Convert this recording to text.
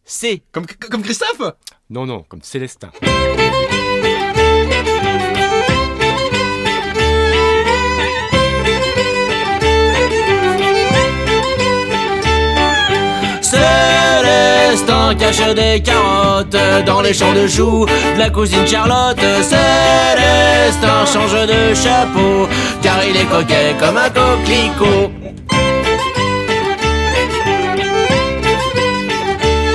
C. Comme Christophe? Non, comme Célestin. Célestin cache des carottes dans les champs de choux de la cousine Charlotte. Célestin change de chapeau car il est coquet comme un coquelicot.